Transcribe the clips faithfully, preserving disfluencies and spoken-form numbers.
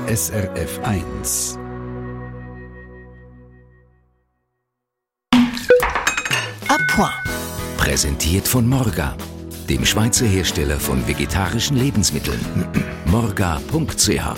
S R F eins. A point. Präsentiert von Morga, dem Schweizer Hersteller von vegetarischen Lebensmitteln. morga punkt c h.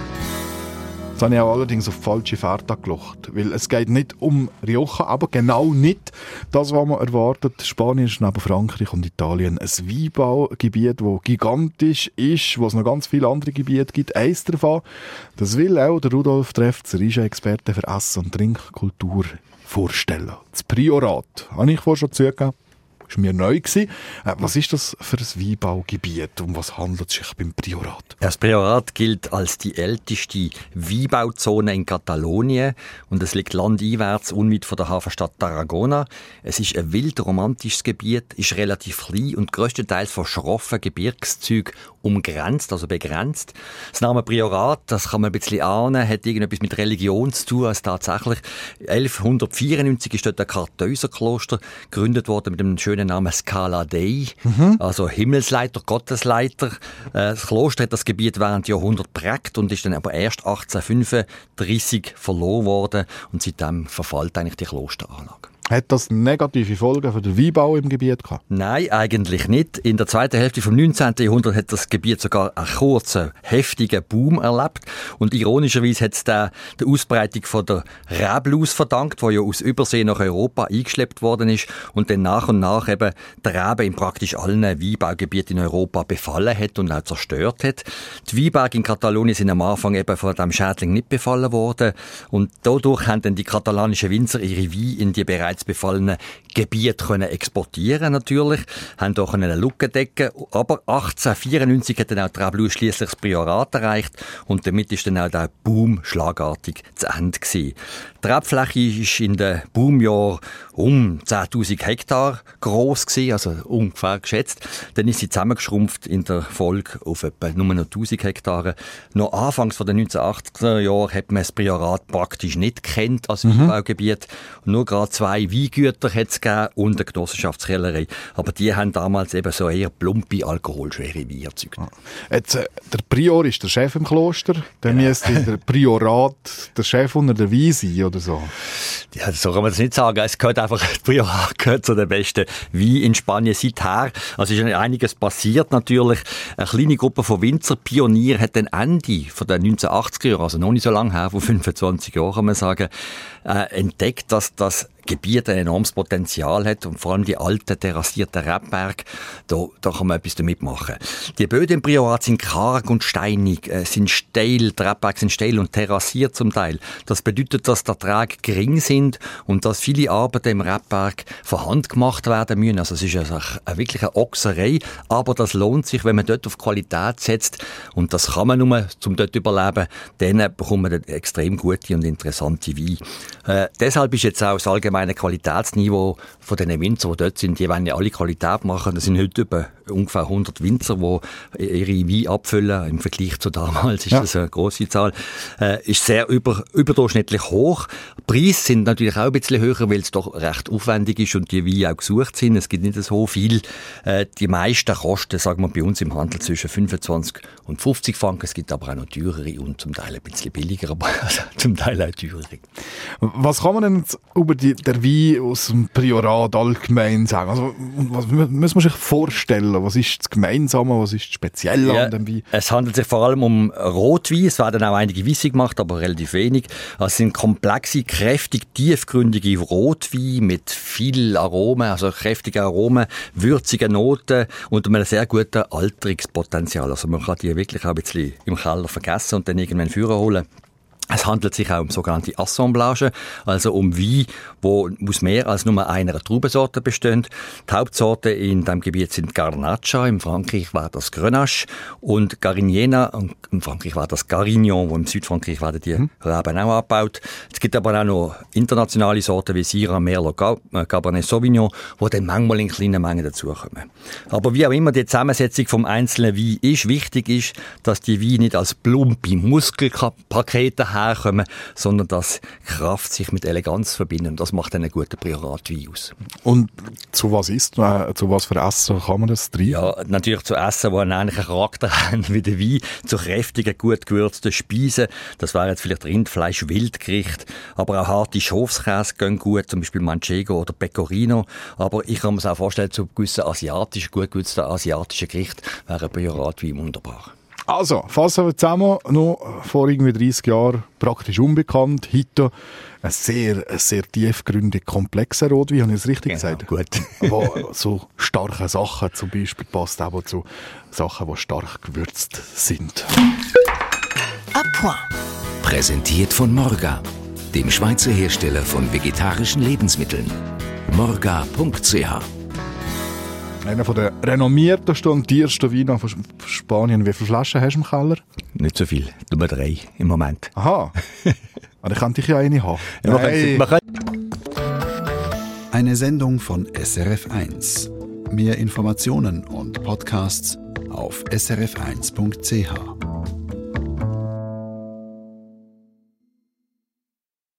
Jetzt habe ich auch allerdings auf die falsche Fährte geschaut, weil es geht nicht um Rioja, aber genau nicht das, was man erwartet. Spanien ist neben Frankreich und Italien ein Weinbaugebiet, das gigantisch ist, wo es noch ganz viele andere Gebiete gibt. Eins davon, das will auch der Rudolf Treff, der Riesche-Experte für Essen- und Trinkkultur, vorstellen. Das Priorat, habe ich vorhin schon zugegeben. Das war mir neu. Was ist das für ein Weinbaugebiet? Um was handelt es sich beim Priorat? Das Priorat gilt als die älteste Weinbauzone in Katalonien und es liegt landeinwärts unweit von der Hafenstadt Tarragona. Es ist ein wild romantisches Gebiet, ist relativ klein und grösstenteils von schroffen Gebirgszügen umgrenzt, also begrenzt. Das Name Priorat, das kann man ein bisschen ahnen, hat irgendetwas mit Religion zu tun, als tatsächlich elfhundertvierundneunzig ist dort ein Kartäuserkloster gegründet worden mit einem schönen Namen Scala Dei, mhm. also Himmelsleiter, Gottesleiter. Das Kloster hat das Gebiet während Jahrhunderten geprägt und ist dann aber erst achtzehnhundertfünfunddreissig verloren worden und seitdem verfällt eigentlich die Klosteranlage. Hat das negative Folgen für den Weinbau im Gebiet gehabt? Nein, eigentlich nicht. In der zweiten Hälfte des neunzehnten Jahrhunderts hat das Gebiet sogar einen kurzen, heftigen Boom erlebt. Und ironischerweise hat es der, der Ausbreitung von der Reblaus verdankt, die ja aus Übersee nach Europa eingeschleppt worden ist und dann nach und nach eben die Rebe in praktisch allen Weinbaugebieten in Europa befallen hat und auch zerstört hat. Die Weinberge in Katalonien sind am Anfang eben von diesem Schädling nicht befallen worden. Und dadurch haben dann die katalanischen Winzer ihre Weine in die bereits befallenen Gebiete können exportieren natürlich, haben auch eine Lücke decken. Aber achtzehnhundertvierundneunzig hat dann auch die Reblaus schliesslich das Priorat erreicht und damit ist dann auch der Boom schlagartig zu Ende gewesen. Die Rebfläche ist in den Boomjahren um zehntausend Hektar gross gewesen, also ungefähr geschätzt. Dann ist sie zusammengeschrumpft in der Folge auf etwa nur noch tausend Hektare. Noch anfangs von den neunzehnhundertachtziger Jahren hat man das Priorat praktisch nicht gekannt als mhm. Weinbaugebiet. Nur gerade zwei Weingüter hat es gegeben und eine Genossenschaftskellerei. Aber die haben damals eben so eher plumpe, alkoholschwere Weine erzeugt. Jetzt, äh, der Prior ist der Chef im Kloster, dann genau. müsste der Priorat der Chef unter der Wein sein, oder so? Ja, so kann man das nicht sagen. Es gehört einfach, das Priorat gehört zu den besten Weinen in Spanien seither. Also ist einiges passiert natürlich. Eine kleine Gruppe von Winzerpionieren hat dann Ende von den neunzehnhundertachtziger Jahren, also noch nicht so lange her, vor fünfundzwanzig Jahren kann man sagen, äh, entdeckt, dass das Gebiet ein enormes Potenzial hat und vor allem die alten terrassierten Rebberge, da, da kann man etwas damit machen. Die Böden im Priorat sind karg und steinig, äh, sind steil, die Rebberge sind steil und terrassiert zum Teil. Das bedeutet, dass die Erträge gering sind und dass viele Arbeiten im Rebberg von Hand gemacht werden müssen. Also es ist also eine, wirklich eine Ochserei, aber das lohnt sich, wenn man dort auf Qualität setzt und das kann man nur, um dort zu überleben, dann bekommt man extrem gute und interessante Weine. Äh, deshalb ist jetzt auch das allgemeine Qualitätsniveau von den Winzern, die dort sind, die wollen ja alle Qualität machen. Das sind heute über ungefähr hundert Winzer, die ihre Weine abfüllen. Im Vergleich zu damals ist ja. das eine grosse Zahl. Äh, ist sehr über, überdurchschnittlich hoch. Die Preise sind natürlich auch ein bisschen höher, weil es doch recht aufwendig ist und die Weine auch gesucht sind. Es gibt nicht so viel. Äh, die meisten kosten, sagen wir, bei uns im Handel zwischen fünfundzwanzig und fünfzig Franken. Es gibt aber auch noch teurere und zum Teil ein bisschen billiger, aber zum Teil auch teurere. Was kann man denn jetzt über die, der Wein aus dem Priorat allgemein sagen? Also, was muss man sich vorstellen? Was ist das Gemeinsame, was ist das Spezielle ja, an dem Wein? Es handelt sich vor allem um Rotwein. Es werden auch einige Weisse gemacht, aber relativ wenig. Es sind komplexe, kräftig, tiefgründige Rotweine mit viel Aromen, also kräftige Aromen, würzige Noten und einem sehr guten Alterungspotenzial. Also man kann die wirklich auch ein bisschen im Keller vergessen und dann irgendwann führen holen. Es handelt sich auch um sogenannte Assemblage, also um Wein, die aus mehr als nur einer Traubensorte bestehen. Die Hauptsorten in diesem Gebiet sind Garnacha, in Frankreich war das Grenache, und Garignena, und in Frankreich war das Garignon, wo im Südfrankreich werden die hm. Reben auch abgebaut. Es gibt aber auch noch internationale Sorten wie Syrah, Merlot, Cabernet Sauvignon, die dann manchmal in kleinen Mengen dazukommen. Aber wie auch immer die Zusammensetzung vom einzelnen Wein ist, wichtig ist, dass die Weine nicht als plumpe Muskelpakete haben, daherkommen, sondern dass Kraft sich mit Eleganz verbindet. Und das macht einen guten Prioratwein aus. Und zu was ist, äh, zu was für Essen kann man das trinken? Ja, natürlich zu Essen, die einen ähnlichen Charakter haben wie der Wein, zu kräftigen, gut gewürzten Speisen. Das wäre jetzt vielleicht Rindfleisch, Wildgericht, aber auch harte Schafskäse gehen gut, zum Beispiel Manchego oder Pecorino. Aber ich kann mir auch vorstellen, zu gewissen asiatischen, gut gewürzten asiatischen Gerichten wäre ein Prioratwein wunderbar. Also, fassen wir zusammen, noch vor irgendwie dreissig Jahren praktisch unbekannt, heute ein sehr, sehr tiefgründig komplexer Rotwein, habe ich es richtig Genau, gesagt? gut. Wo so starke Sachen zum Beispiel passt auch zu Sachen, die stark gewürzt sind. À point. Präsentiert von Morga, dem Schweizer Hersteller von vegetarischen Lebensmitteln. morga punkt c h. Einer der renommiertesten und teuersten Weine von Spanien. Wie viele Flaschen hast du im Keller? Nicht so viel, Nummer drei im Moment. Aha. Aber ich könnte ich ja eine haben. Ja, man kann- man kann- Eine Sendung von S R F eins. Mehr Informationen und Podcasts auf s r f eins punkt c h.